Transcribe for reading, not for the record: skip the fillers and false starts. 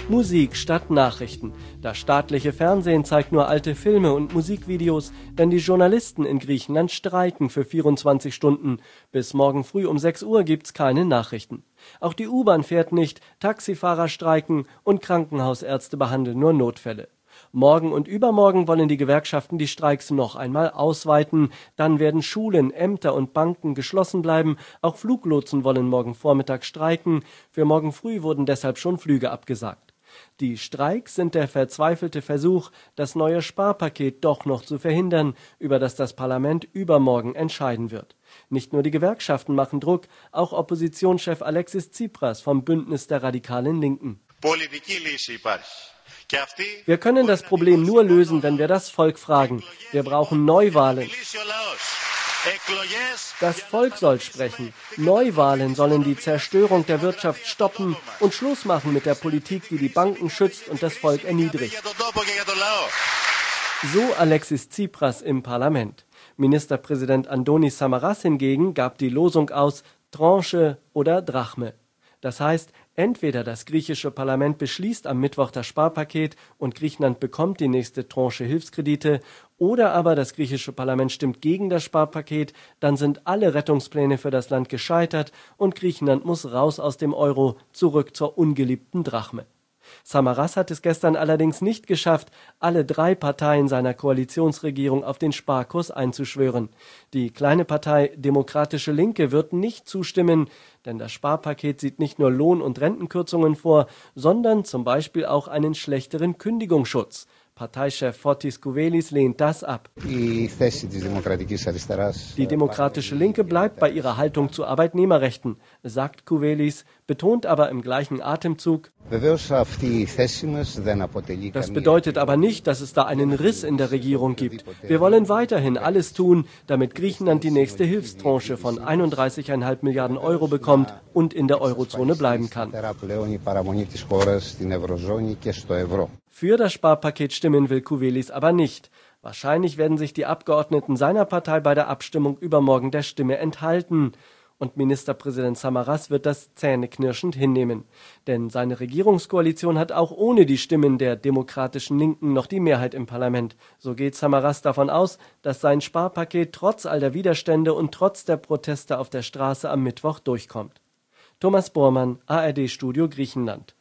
Musik statt Nachrichten. Das staatliche Fernsehen zeigt nur alte Filme und Musikvideos, denn die Journalisten in Griechenland streiken für 24 Stunden. Bis morgen früh um 6 Uhr gibt's keine Nachrichten. Auch die U-Bahn fährt nicht, Taxifahrer streiken und Krankenhausärzte behandeln nur Notfälle. Morgen und übermorgen wollen die Gewerkschaften die Streiks noch einmal ausweiten. Dann werden Schulen, Ämter und Banken geschlossen bleiben. Auch Fluglotsen wollen morgen Vormittag streiken. Für morgen früh wurden deshalb schon Flüge abgesagt. Die Streiks sind der verzweifelte Versuch, das neue Sparpaket doch noch zu verhindern, über das das Parlament übermorgen entscheiden wird. Nicht nur die Gewerkschaften machen Druck, auch Oppositionschef Alexis Tsipras vom Bündnis der radikalen Linken. Wir können das Problem nur lösen, wenn wir das Volk fragen. Wir brauchen Neuwahlen. Das Volk soll sprechen. Neuwahlen sollen die Zerstörung der Wirtschaft stoppen und Schluss machen mit der Politik, die die Banken schützt und das Volk erniedrigt. So Alexis Tsipras im Parlament. Ministerpräsident Antonis Samaras hingegen gab die Losung aus, Tranche oder Drachme. Das heißt, entweder das griechische Parlament beschließt am Mittwoch das Sparpaket und Griechenland bekommt die nächste Tranche Hilfskredite, oder aber das griechische Parlament stimmt gegen das Sparpaket, dann sind alle Rettungspläne für das Land gescheitert und Griechenland muss raus aus dem Euro, zurück zur ungeliebten Drachme. Samaras hat es gestern allerdings nicht geschafft, alle 3 Parteien seiner Koalitionsregierung auf den Sparkurs einzuschwören. Die kleine Partei Demokratische Linke wird nicht zustimmen, denn das Sparpaket sieht nicht nur Lohn- und Rentenkürzungen vor, sondern zum Beispiel auch einen schlechteren Kündigungsschutz. Parteichef Fotis Kouvelis lehnt das ab. Die Demokratische Linke bleibt bei ihrer Haltung zu Arbeitnehmerrechten, sagt Kouvelis, betont aber im gleichen Atemzug: Das bedeutet aber nicht, dass es da einen Riss in der Regierung gibt. Wir wollen weiterhin alles tun, damit Griechenland die nächste Hilfstranche von 31,5 Milliarden Euro bekommt und in der Eurozone bleiben kann. Für das Sparpaket stimmen will Kouvelis aber nicht. Wahrscheinlich werden sich die Abgeordneten seiner Partei bei der Abstimmung übermorgen der Stimme enthalten. Und Ministerpräsident Samaras wird das zähneknirschend hinnehmen. Denn seine Regierungskoalition hat auch ohne die Stimmen der demokratischen Linken noch die Mehrheit im Parlament. So geht Samaras davon aus, dass sein Sparpaket trotz all der Widerstände und trotz der Proteste auf der Straße am Mittwoch durchkommt. Thomas Bormann, ARD Studio Griechenland.